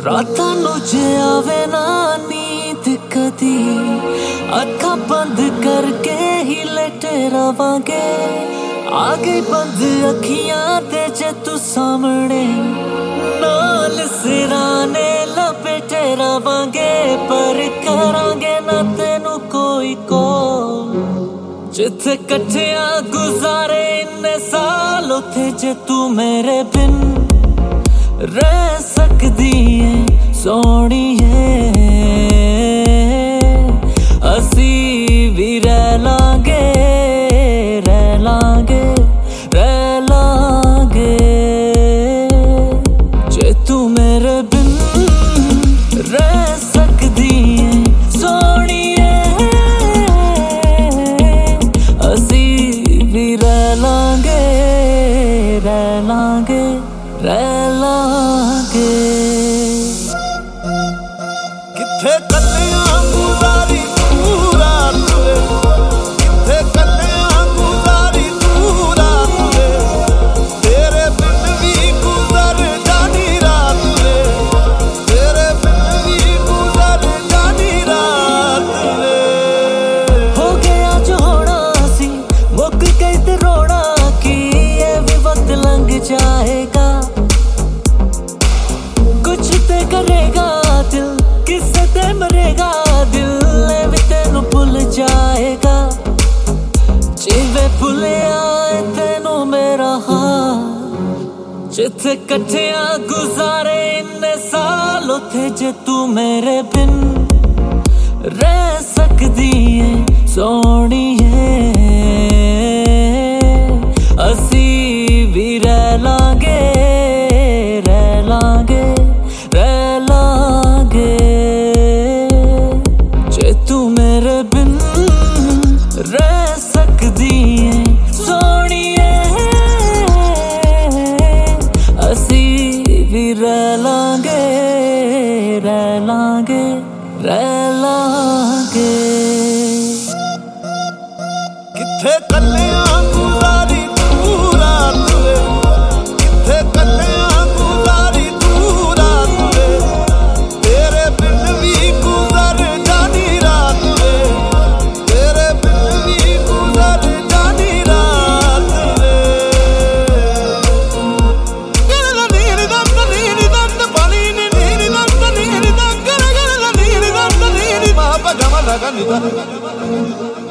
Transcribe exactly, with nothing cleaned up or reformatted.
रातां नूं जे आवे ना नींद कदी अखां बंद करके ही लेटे रवांगे। आ गई बंद अखियां ते जे तू सामने नाल सिराने लपेटे रवांगे। पर करांगे ना तेनू कोई कोल जिथे कट्ठियां गुजारे इन्ने साल उथे जे तू मेरे बिन रह सकदी है सोहणीए। असी भी रह लांगे रह लांगे रह लांगे जे तू मेरे बिन रह सकदी है सोहणीए। असी भी रह लांगे रह लांगे रह लांगे। किथे कल्लियां गुजारी तू रात वे, किथे कल्लियां गुजारी तू रात वे। तेरे बिन भी गुजर जानी रात वे, तेरे बिन भी गुजर जानी रात वे। हो गया जो होना सी मुक गई ते रोना की, ये भी वक्त लंघ जाएगा। कुछ ते करेगा दिल किससे ते मरेगा दिल भी तेनू भुल जाएगा। जिवे भुले आए तेनू मेरा हाल जिथे कट्ठियां गुजारे इन्ने साल उथे जे तू मेरे बिन रह सकदी है सोहणीए। असी भी रह लांगे रह लांगे रह लांगे जे तू मेरे बिन रह सकदी है सोहणीए। असी भी रह लांगे रह लांगे रह लांगे। किथे कल्लियां गुजारी तू रात वे, किथे कल्लियां गुजारी तू रात वे। तेरे बिन भी गुजर जानी रात वे, तेरे बिन भी गुजर जानी रात वे। गला नीर दंद नीर दंद बली नीर दंद नीर दंद गला नीर दंद नीर मां पगम लगन।